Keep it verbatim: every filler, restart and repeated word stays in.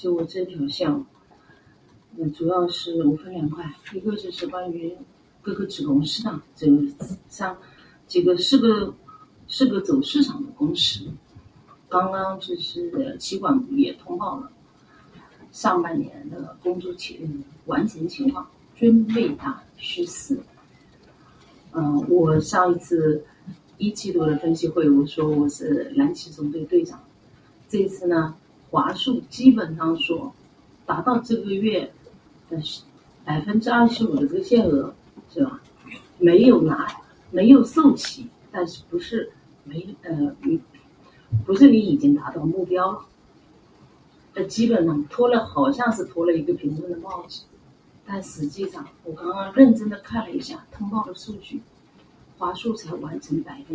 就我这条项，嗯，主要是我分两块，一个就是关于各个子公司的这个像几个四个四个走市场的公司，刚刚就是企管部也通报了上半年的工作情完成情况，均未达虚四。嗯、呃，我上一次一季度的分析会，我说我是蓝旗中队队长。这一次呢，华数基本上说达到这个月的百分之二十五的这个限额，是吧？没有拿，没有售齐，但是不是没呃，不是你已经达到目标了。呃，基本上脱了，好像是脱了一个评论的帽子，但实际上我刚刚认真的看了一下通报的数据，华数才完成百分。